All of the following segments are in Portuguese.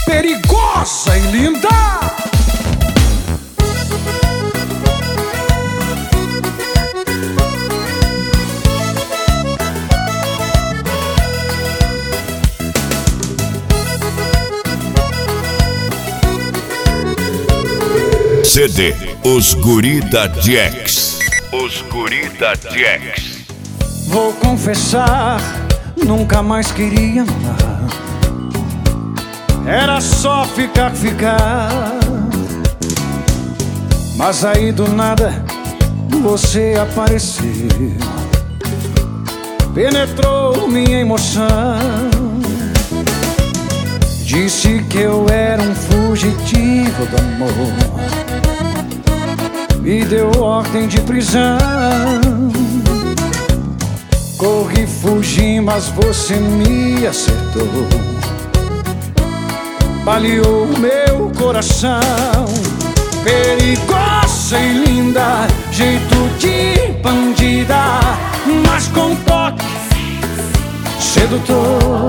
perigosa e linda. CD Os Guri da Jax. Os Guri da Jax. Vou confessar, nunca mais queria amar. Era só ficar. Mas aí do nada você apareceu, penetrou minha emoção. Disse que eu era um fugitivo do amor, me deu ordem de prisão. Corri, fugi, mas você me acertou, baleou meu coração. Perigosa e linda, jeito de bandida, mas com toque sedutor.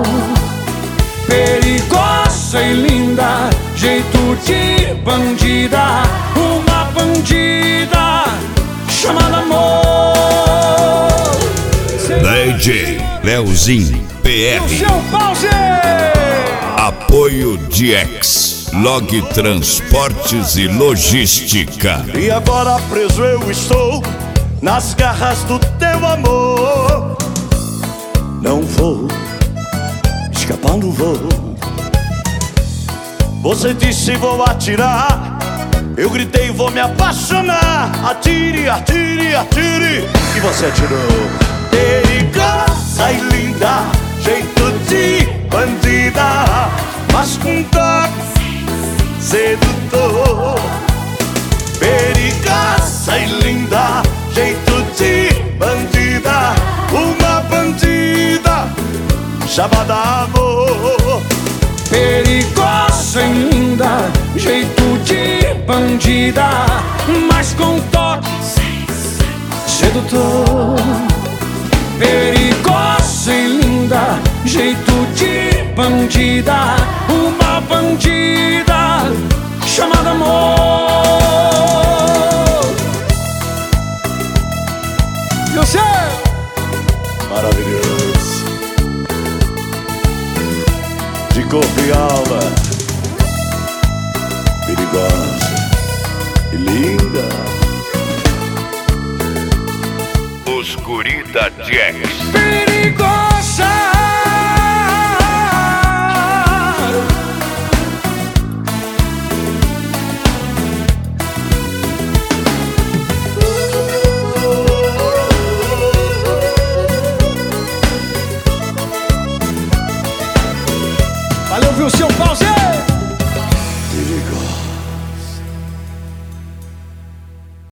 Perigosa e linda, jeito de bandida, uma bandida chamada amor. DJ Leozinho PR. O seu pause. Apoio Jax, Log Transportes e Logística. E agora preso eu estou nas garras do teu amor. Não vou escapar, não vou. Você disse vou atirar, eu gritei vou me apaixonar. Atire, atire, atire, e você atirou. Perigosa e linda, jeito de bandida, mas com toque sedutor. Perigosa e linda, jeito de bandida, uma bandida chamada amor. Perigosa e linda, jeito de bandida, mas com toque sedutor. Perigosa e linda, jeito de bandida, uma bandida chamada amor. E o céu? Maravilhoso, de corpo e alma, perigosa e linda. Os Guri da Jax. Perigosa. Valeu, viu, seu pause? Perigosa.